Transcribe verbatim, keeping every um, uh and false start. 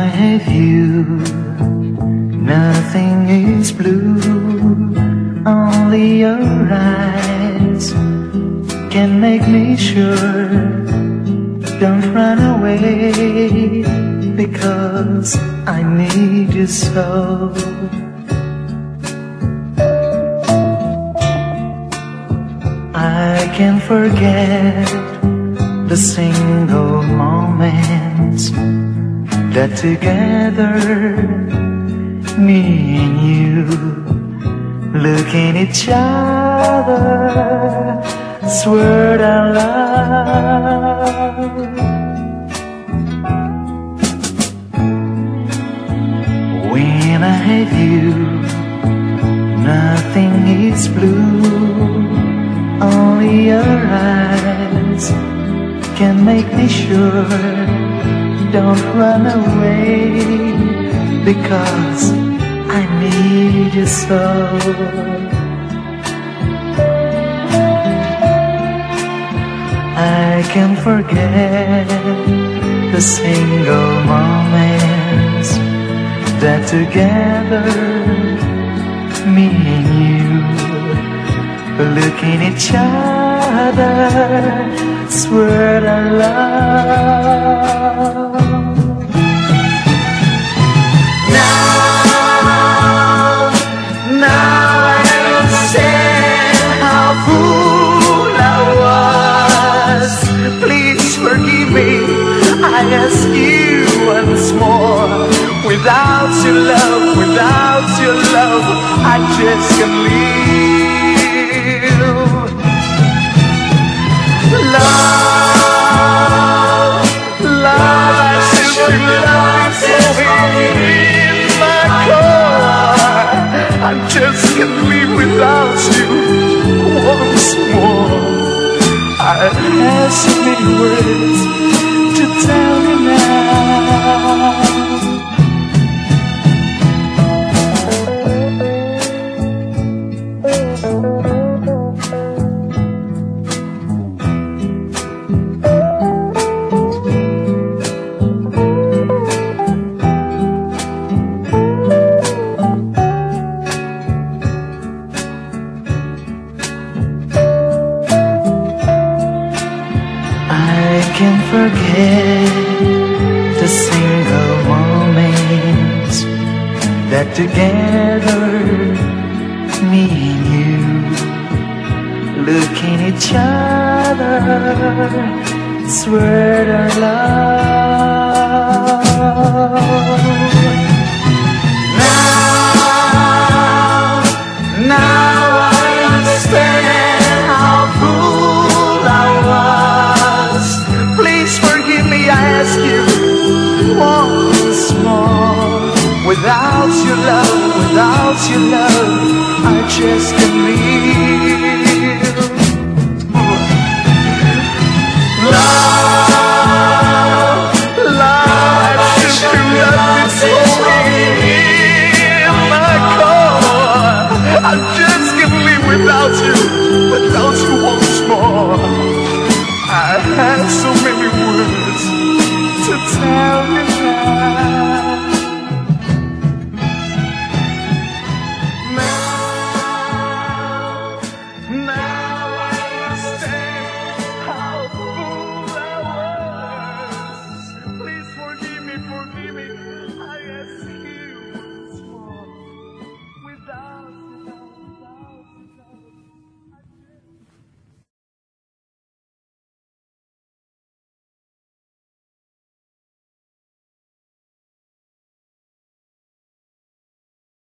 have you, nothing is blue. Only your eyes can make me sure. Don't run away, because I need you so. I can't forget the single moments that together, me and you, looking each other, swear our love. When I have you, nothing is blue. Only your eyes can make me sure. Don't run away, because I need you so. I can't forget the single moments that together, me and you, looking each other, swear our love. Now, now I understand how fool I was. Please forgive me, I ask you once more. Without your love, without your love, I just can't live. Love, love, I simply love so in my core. I just can't live without you once more. I have so many words to tell you now. I can't forget the single moments that together, me and you, looking each other, swear our love. Now, now I understand how fool I was. Please forgive me, I ask you once more. Without your love, without your love, I just can't live.